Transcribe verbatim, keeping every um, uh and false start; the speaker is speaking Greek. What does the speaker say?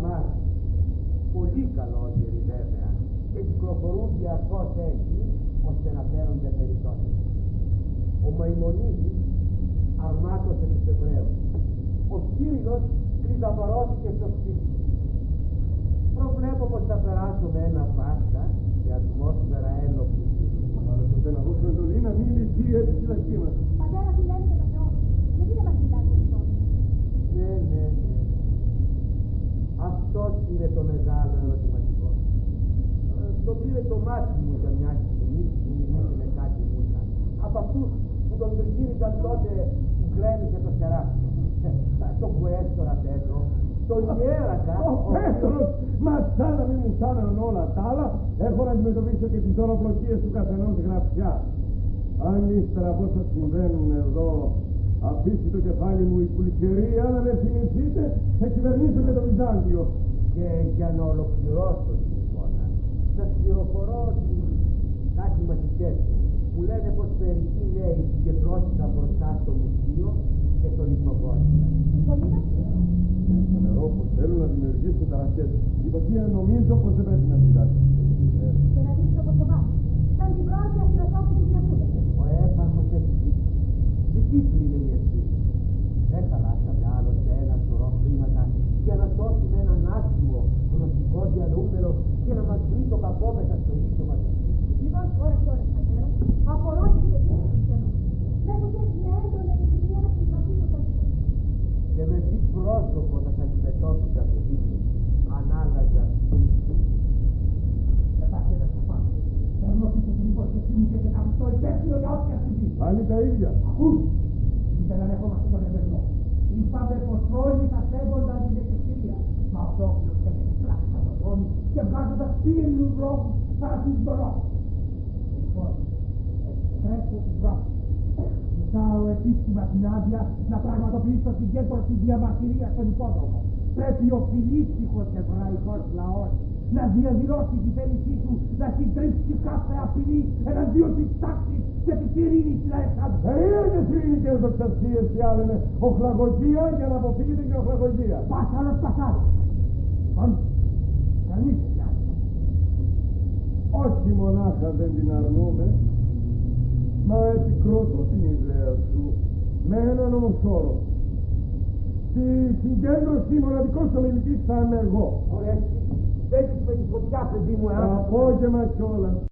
μάρα. Πολύ καλόγεροι βέβαια, και κυκλοφορούν διαρκώς έτσι ώστε να φέρονται περισσότεροι. Ο Μαϊμονίδης αρμάτωσε τους Εβραίους. Ο Κύριος κρυδαβαρώθηκε στο σπίτι. Προβλέπω πως θα περάσουμε ένα Πάσχα σε ατμόσφαιρα ένοπλη. Αλλά τότε να δώσουμε εντολή να μην λυθεί έτσι η φυλακή μας. Πατέρα, τι λένε και το Θεό, γιατί δεν μας μιλάτε αυτό? Ναι, ναι, ναι. Αυτός είναι το μεγάλο ερωτηματικό. Ε, το πήρε το μάτι μου για μια στιγμή που μιλούσε με κάτι μούτρα. Από αυτούς που τον τριγύριζαν τότε που γκρέμισε το κεράσι. Το κουέστορα Πέτρο, το ιέρακα. Ο Πέτρος! Μα σαν να μην μου στάναν όλα τα άλλα, έχω να αντιμετωπίσω και τις δωροπλοκίες του καθενός γραφιά. Αν ύστερα από όσα συμβαίνουν εδώ αφήσει το κεφάλι μου η πουλικερία να με θυμηθείτε, θα κυβερνήσω και το Βυζάντιο. Και για να ολοκληρώσω την εικόνα, σας πληροφορώ ότι κάτι μαθητές μου λένε πως μερικοί νέοι συγκεντρώθηκαν μπροστά στο μουσείο και τον υποβόηθηκαν. Στο νερό πως θέλουν να δημιουργήσουν ταραχές. Η Πατία νομίζω πως δεν πρέπει να συντάξει. Και να δείξω πως το βάθος. Σαν την πρώτη αφιλοσόφου του Κυριακούδα. Ο έπαρχος έχει δίκιο. Δική του είναι η ευθύνη. Δεν χαλάσαμε άλλωστε ένα σωρό χρήματα για να σώσουμε έναν άσχημο γνωστικό διαλούμενο και να μας βρει το κακό μέσα στο ίδιο μας. Λοιπόν, ώρες, ώρες, πατέρα, απορώ και την ευθύνη του Χριστιανού. Βλέπω και έτσι μια έντονη επιθυμία να συμπαθήσω τον Χριστό. Και με τι πρόσωπο θα σας αντιμετώπισα, παιδί μου, αν άλλαζα σπίτι. Δεν θα και δεν θα πάω. Παίρνω πίσω την υπόσχεσή μου και σε καθιστώ υπεύθυνο για όποια συμβεί. Πάλι τα ίδια. Ακούς! Ήθελα να ερχόμαστε στον Ευερμό. Είπαμε πως όλοι θα σέβονταν την εκκλησία. Μα ο Δόξιος έκανε πράξη από τον δρόμο και βγάζοντας πύριους λόγους παρασύζει τον λόγο. Λοιπόν, εξτρέφω την πρώτη. Ζητάω επίσημα την άδεια να πραγματοποιήσει στο συγκέντρωση διαμαρτυρία στον υπόδρομο. Πρέπει ο φιλήσυχος εβραϊκός λαός να διαδηλώσει τη θέλησή του να συντρίψει κάθε απειλή εναντίον της τάξης και της ειρήνης στην Αλεξάνδρεια. Περίεργες ειρηνικές δοξασίες διάλενε οχλαγωγία για να αποφύγετε και οχλαγωγία. Πάσαρος πασάρος. Λοιπόν, κανείς δεν άδεια. Όχι μονάχα δεν την αρνούμε, μα επικροτώ την ιδέα σου με έναν όμως όρο. Στη συγκέντρωση μοναδικός ομιλητής θα είμαι εγώ. Ωραία, δεν με τη φωτιά, παιδί μου, Το απόγευμα κιόλας.